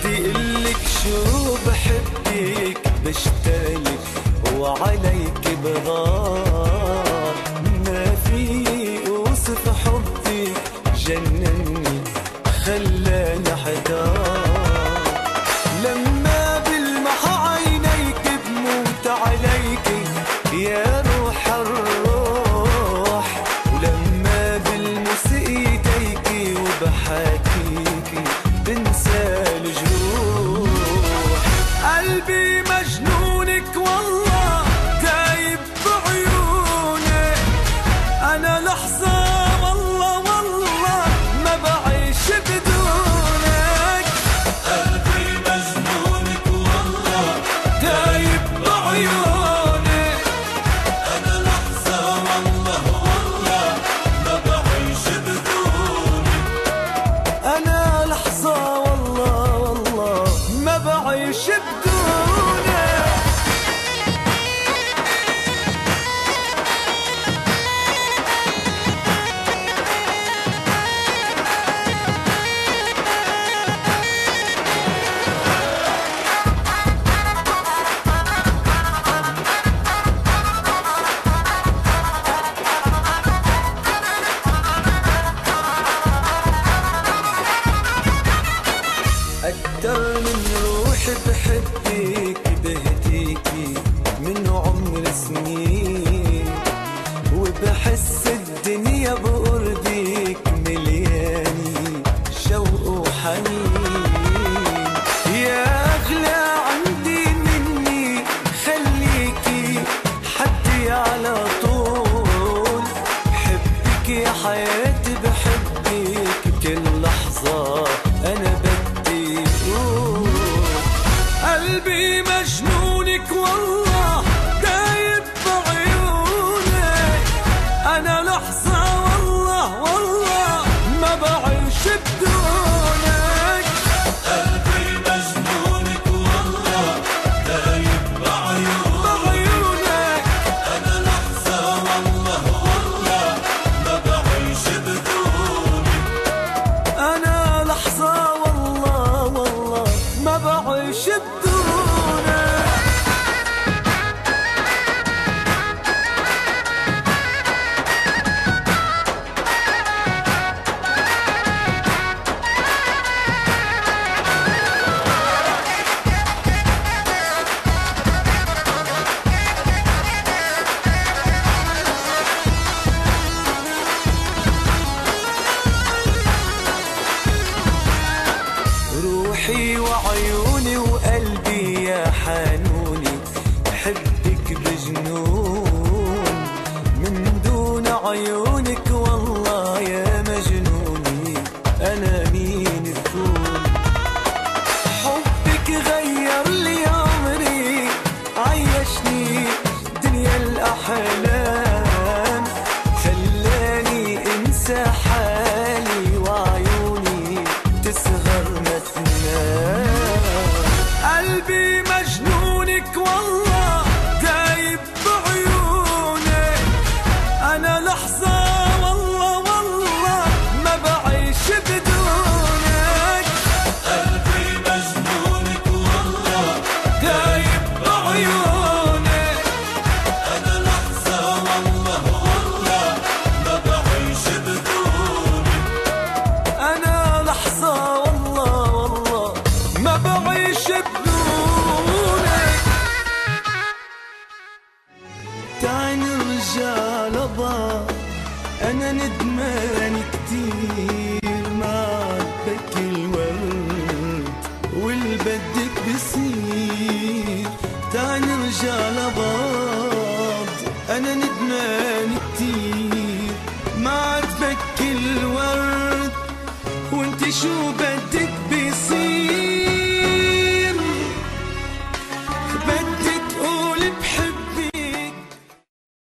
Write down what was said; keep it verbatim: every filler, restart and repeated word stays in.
بدي قلك شو بحبك بشتاقلك وعليك بغار، ما في اوصف حبك جنني خلاني احتار. لما بلمح عينيك بموت عليك يا روح الروح، ولما بلمس ايديك وبحاكيك بنسى الجروح. قلبي مجنونك والله دايب بعيونك، انا لحظة والله والله ما بعيش بدونك. قلبي مجنونك والله دايب بعيونك، انا لحظة والله والله ما بعيش بدونك. انا لحظة والله والله ما بعيش بدونك. أكتر من روحي بحبك بهديكي من عمر سنين، وبحس الدنيا بقربك ملياني شوق وحنين. يا أغلى عندي مني خليكي حدي على طول، بحبك يا حياتي بحبك كل لحظة أنا بدي أقول. قلبي مجنونك والله دايب بعيونك، أنا لحظة والله والله ما بعيش بدونك. قلبي مجنونك والله دايب بعيونك، أنا لحظة والله والله ما بعيش بدونك. أنا لحظة والله والله ما بعيش بدونك. روحي وعيوني وقلبي يا حنوني بحبك بجنون، من دون عيونك والله يا مجنوني أنا مين تكون. حبك غير لي عمري عيشني دنيا الأحلام، خلاني انسى حالي وعيوني تسهر ما تنام. قلبي مجنونك والله دايب بعيونك، أنا لحظة والله والله ما بعيش بدونك. قلبي مجنونك والله دايب بعيونك، أنا لحظة والله والله ما بعيش بدونك. أنا لحظة والله والله ما بعيش بدونك. تعي نرجع لبعض، أنا ندمان كتير ما عاتبك الورد والبدك بصير. تعي نرجع لبعض، أنا ندمان كتير ما عاتبك الورد وانت شو بدك